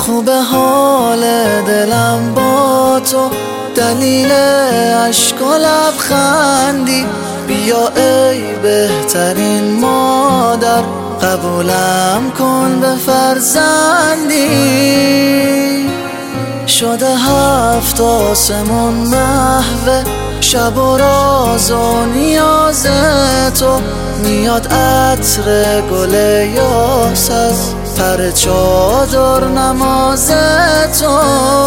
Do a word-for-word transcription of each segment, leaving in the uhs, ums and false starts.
خوب حال دلم با تو، دلیل عشق و لبخندی. بیا ای بهترین مادر، قبولم کن به فرزندی. شده هفت آسمون محو شب و راز و نیاز تو، میاد عطر گل یاس از پر چادر نماز تو.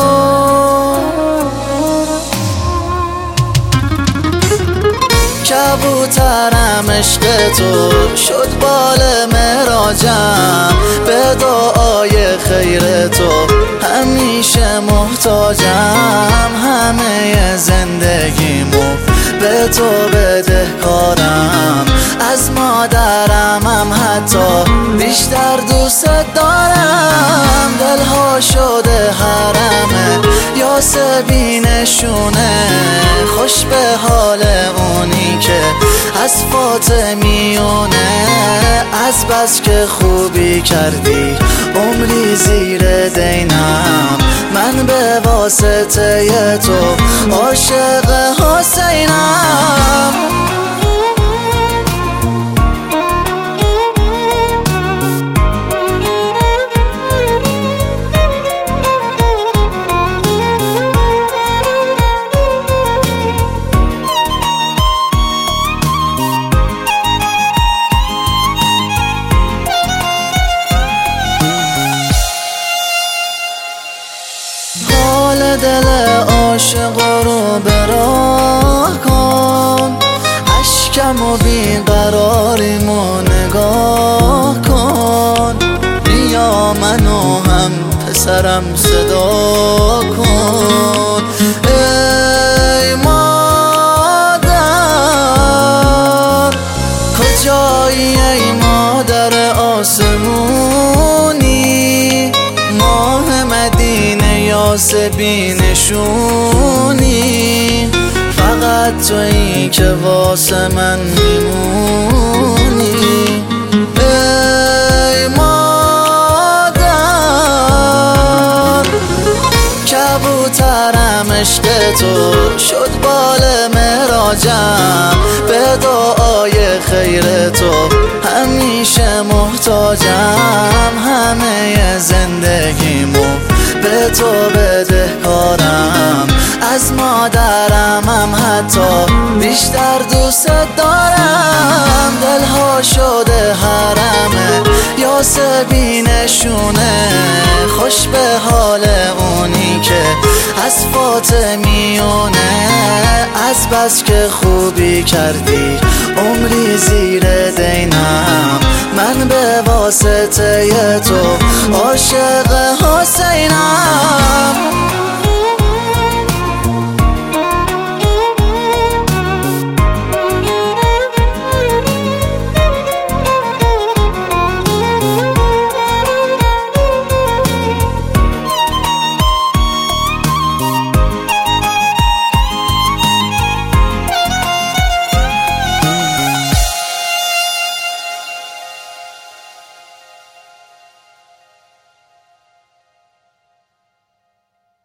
کبوترم عشق تو شد بال معراجم، به دعای خیر تو همیشه محتاجم. همه زندگیمو به تو بدهکارم، از مادرمم حتی بیشتر دوست دارم. دلها شده حرمه یاس بینشونه، خوش به حال اونی که از فاطمیونه. از بس که خوبی کردی عمری زیر دینم، من به واسطه تو عاشق حسینم. دل عاشق رو براه کن، اشکم و بیقراریمو نگاه کن. بیا منو هم پسرم صدا کن. ای مادر کجایی ای مادر آسمونی، ماه مدینه یاس بینشونی. فقط تویی که واسه من میمونی. ای مادر کبوترم عشق تو شد بال معراجم، به دعای خیر تو همیشه محتاجم. همه زندگیمو به تو بدهکارم، از مادرمم حتی بیشتر دوست دارم. دلها شده حرمه یاس بینشونه، خوش به حال اونی که از فاطمیونه. از بس که خوبی کردی عمری زیر دینم، من به واسطه تو عاشق حسینم.